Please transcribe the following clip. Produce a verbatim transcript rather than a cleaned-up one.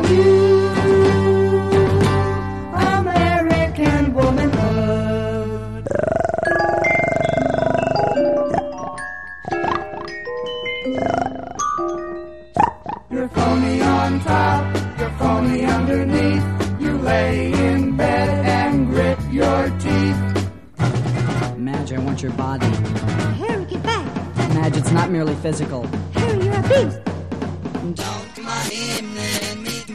you, American womanhood. You're phony on top, you're phony underneath. You lay in bed and grit your teeth. Madge, I want your body. Harry, get back. Madge, it's not merely physical. Harry, you're a beast. Don't money